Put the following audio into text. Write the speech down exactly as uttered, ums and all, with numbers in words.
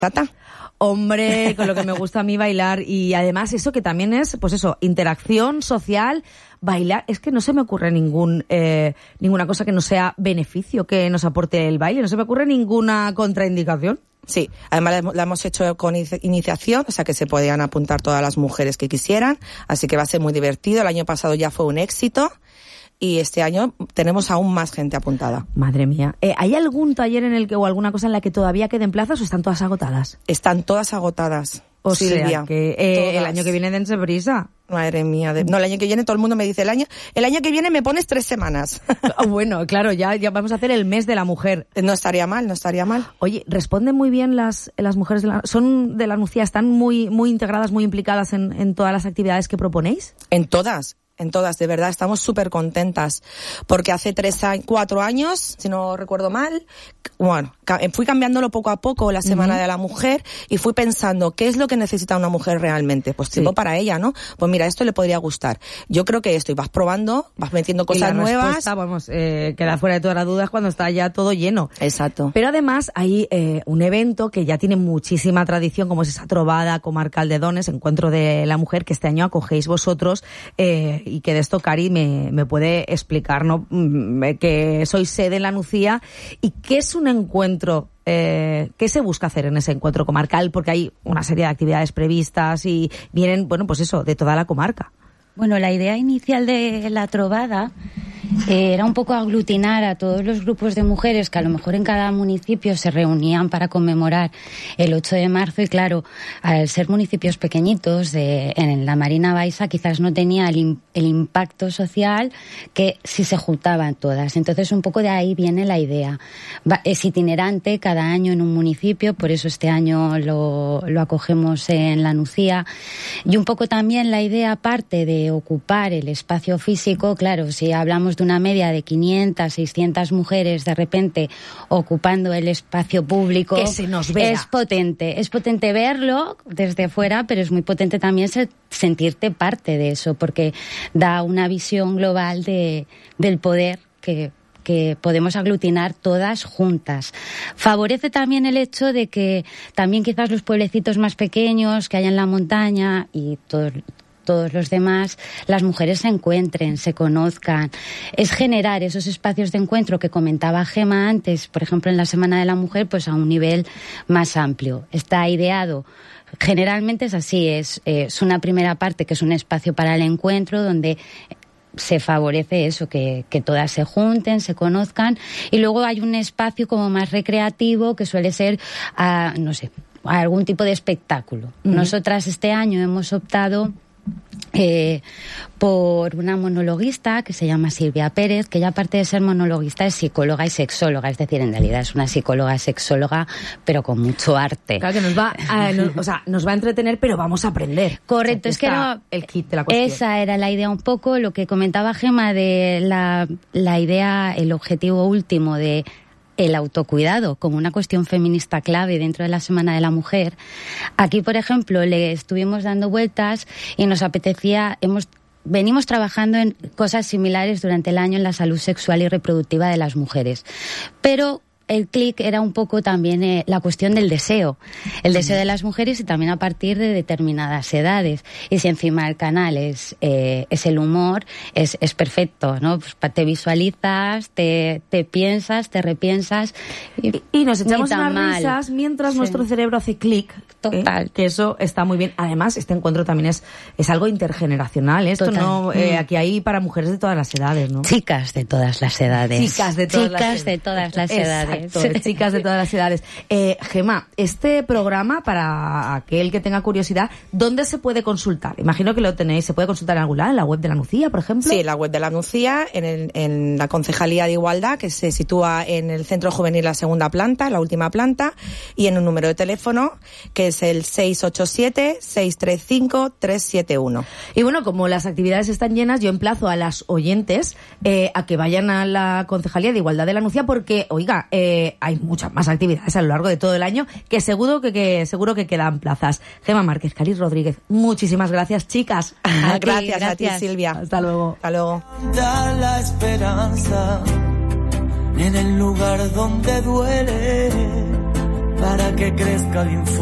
Tata. Hombre, con lo que me gusta a mí bailar, y además eso que también es, pues eso, interacción social, bailar, es que no se me ocurre ningún eh, ninguna cosa que no sea beneficio que nos aporte el baile, no se me ocurre ninguna contraindicación. Sí, además la hemos hecho con iniciación, o sea que se podían apuntar todas las mujeres que quisieran, así que va a ser muy divertido. El año pasado ya fue un éxito. Y este año tenemos aún más gente apuntada. Madre mía. Eh, ¿Hay algún taller en el que o alguna cosa en la que todavía queden plazas o están todas agotadas? Están todas agotadas. O Silvia, sea que eh, el año que viene dense prisa. Madre mía. De... No, el año que viene todo el mundo me dice, el año el año que viene me pones tres semanas. Bueno, claro, ya, ya vamos a hacer el mes de la mujer. No estaría mal, no estaría mal. Oye, ¿responden muy bien las las mujeres de la, son de la Nucía? ¿Están muy muy integradas, muy implicadas en, en todas las actividades que proponéis? En todas. En todas, de verdad, estamos súper contentas, porque hace tres, años, cuatro años, si no recuerdo mal, bueno, fui cambiándolo poco a poco la Semana uh-huh. de la Mujer y fui pensando, ¿qué es lo que necesita una mujer realmente? Pues tiempo sí. para ella, ¿no? Pues mira, esto le podría gustar. Yo creo que esto, y vas probando, vas metiendo cosas y la nuevas. Respuesta, vamos, eh, queda fuera de todas las dudas cuando está ya todo lleno. Exacto. Pero además hay eh, un evento que ya tiene muchísima tradición, como es esa trovada comarcal de Dones, Encuentro de la Mujer, que este año acogéis vosotros, eh, y que de esto Cari me, me puede explicar, ¿no? Que sois sede en la Nucía y qué es un encuentro, eh, qué se busca hacer en ese encuentro comarcal, porque hay una serie de actividades previstas y vienen, bueno, pues eso, de toda la comarca. Bueno, la idea inicial de la trovada eh, era un poco aglutinar a todos los grupos de mujeres que a lo mejor en cada municipio se reunían para conmemorar el ocho de marzo y claro, al ser municipios pequeñitos de, en la Marina Baixa quizás no tenía el, el impacto social que si se juntaban todas. Entonces un poco de ahí viene la idea. Va, es itinerante cada año en un municipio, por eso este año lo, lo acogemos en la Nucía y un poco también la idea parte de ocupar el espacio físico. Claro, si hablamos de una media de quinientas, seiscientas mujeres de repente ocupando el espacio público, que se nos vea. Es potente, es potente verlo desde fuera, pero es muy potente también ser, sentirte parte de eso, porque da una visión global de, del poder que que podemos aglutinar todas juntas. Favorece también el hecho de que también quizás los pueblecitos más pequeños que hay en la montaña y todos todos los demás, las mujeres se encuentren, se conozcan. Es generar esos espacios de encuentro que comentaba Gema antes, por ejemplo en la Semana de la Mujer, pues a un nivel más amplio. Está ideado, generalmente es así, es, es una primera parte que es un espacio para el encuentro donde se favorece eso, que, que todas se junten, se conozcan, y luego hay un espacio como más recreativo que suele ser, a, no sé, a algún tipo de espectáculo. Uh-huh. Nosotras este año hemos optado Eh, por una monologuista que se llama Silvia Pérez, que ya aparte de ser monologuista es psicóloga y sexóloga, es decir, en realidad es una psicóloga sexóloga pero con mucho arte. Claro que nos va a, nos, o sea, nos va a entretener, pero vamos a aprender. Correcto, o sea, que es que no, el kit de la cuestión. Esa era la idea un poco, lo que comentaba Gema de la, la idea, el objetivo último de el autocuidado como una cuestión feminista clave dentro de la Semana de la Mujer. Aquí, por ejemplo, le estuvimos dando vueltas y nos apetecía, hemos venimos trabajando en cosas similares durante el año en la salud sexual y reproductiva de las mujeres. Pero el clic era un poco también eh, la cuestión del deseo, el deseo de las mujeres y también a partir de determinadas edades. Y si encima el canal es, eh, es el humor, es, es perfecto, ¿no? Pues te visualizas, te, te piensas, te repiensas. Y, y, y nos echamos unas mal. risas mientras sí. nuestro cerebro hace clic. Total. Eh, que eso está muy bien. Además, este encuentro también es, es algo intergeneracional. Esto Total. no, eh, aquí hay para mujeres de todas las edades, ¿no? Chicas de todas las edades. Chicas de todas, Chicas las, de todas las Exacto. edades. Chicas de todas las edades. Eh, Gema, este programa, para aquel que tenga curiosidad, ¿dónde se puede consultar? Imagino que lo tenéis, ¿se puede consultar en algún lado? ¿En la web de la Nucía, por ejemplo? Sí, en la web de la Nucía, en, el, en la Concejalía de Igualdad, que se sitúa en el Centro Juvenil, la segunda planta, la última planta, y en un número de teléfono, que es el seis ocho siete, seis tres cinco, tres siete uno. Y bueno, como las actividades están llenas, yo emplazo a las oyentes eh, a que vayan a la Concejalía de Igualdad de la Nucía, porque, oiga, eh, hay muchas más actividades a lo largo de todo el año que seguro que, que seguro que quedan plazas. Gema Márquez, Cari Rodríguez, muchísimas gracias, chicas. A ti, gracias, gracias a ti, Silvia. Hasta luego. Hasta luego. Da la esperanza en el lugar donde duele. para que crezca bien fuerte.